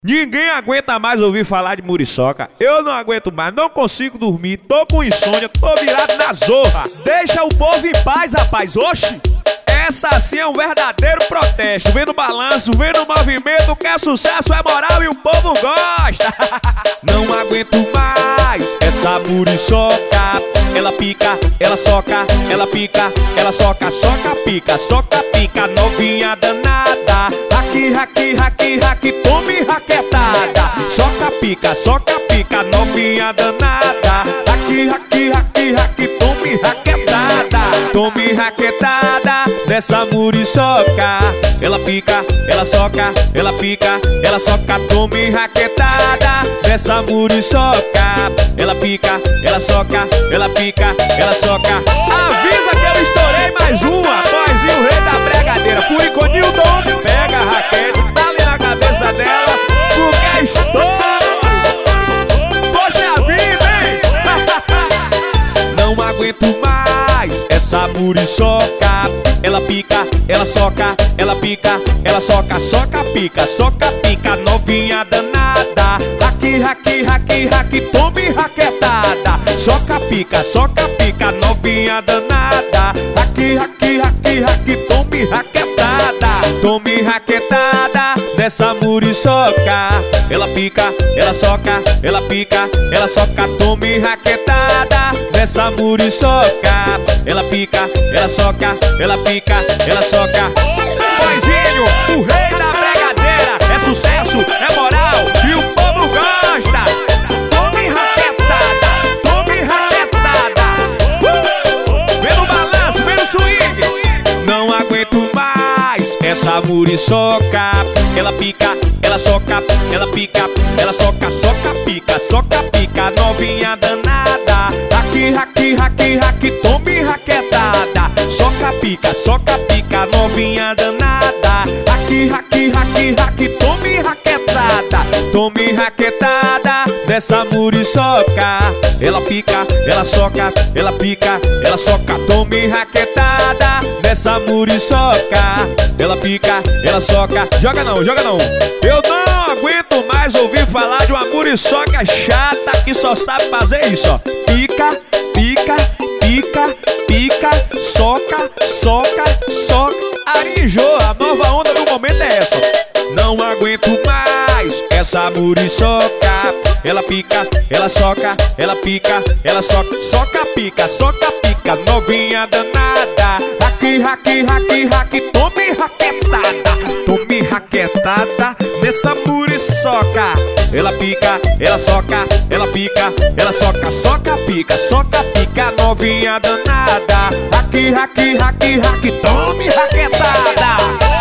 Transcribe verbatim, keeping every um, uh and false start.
Ninguém aguenta mais ouvir falar de muriçoca. Eu não aguento mais, não consigo dormir. Tô com insônia, tô virado na zorra. Deixa o povo em paz, rapaz, oxi. Essa sim é um verdadeiro protesto. Vem no balanço, vem no movimento, que é sucesso, é moral e o povo gosta. Não aguento mais essa muriçoca. Ela pica, ela soca, ela pica, ela soca, soca, pica, soca, pica, novinha danada. Aqui, aqui, aqui, aqui, tome raquetada. Soca, pica, soca, pica, novinha danada. Aqui, aqui, aqui, aqui, tome raquetada. Tome raquetada dessa muriçoca. Ela pica, ela soca, ela pica, ela soca, tome raquetada dessa muriçoca. Ela pica, ela soca, ela pica, ela soca. Avisa que eu estourei mais uma. Boyzinho, o rei da bregadeira. Furiconildon, pega a raquete, tá ali na cabeça dela, porque é estouro. Poxa a vida, hein? Não aguento mais essa muriçoca. Ela pica, ela soca, ela pica, ela soca, soca, pica, soca, pica, novinha danada. Aqui, aqui, aqui, aqui, tome raquetada. Soca, pica, soca, pica, novinha danada. Aqui, aqui, aqui, aqui, tome raquetada. Tome raquetada dessa muriçoca. Ela pica, ela soca, ela pica, ela soca, tome raquetada dessa muriçoca. Ela pica, ela soca, ela pica, ela soca. Boyzinho, o rei da bregadeira. É sucesso, é moral e o povo gosta. Tome raquetada, tome raquetada. uh! Vem no balanço, vem no swing. Não aguento mais essa muriçoca. Ela pica, ela soca, ela pica, ela soca, soca, pica, soca, pica, novinha danada. Aqui, aqui, aqui, aqui, tome raquetada. Soca, pica, soca, pica, novinha danada. Aqui, aqui, aqui, aqui, tome raquetada. Tome raquetada dessa muriçoca. Ela pica, ela soca, ela pica, ela soca, tome raquetada dessa muriçoca. Ela pica, ela soca. Joga não, joga não. Eu não aguento mais ouvir falar de uma muriçoca chata que só sabe fazer isso, ó. Pica, pica, pica, pica, soca, soca, soca. Arijou, a nova onda do momento é essa. Não aguento mais essa muriçoca. Ela pica, ela soca, ela pica, ela soca, soca, pica, soca, pica, novinha danada. Aqui, aqui, aqui, aqui, tome raquetada. Tome raquetada nessa muriçoca. Ela pica, ela soca, ela pica, ela soca, soca, pica, soca, pica, novinha danada. Aqui, aqui, aqui, aqui, tome raquetada.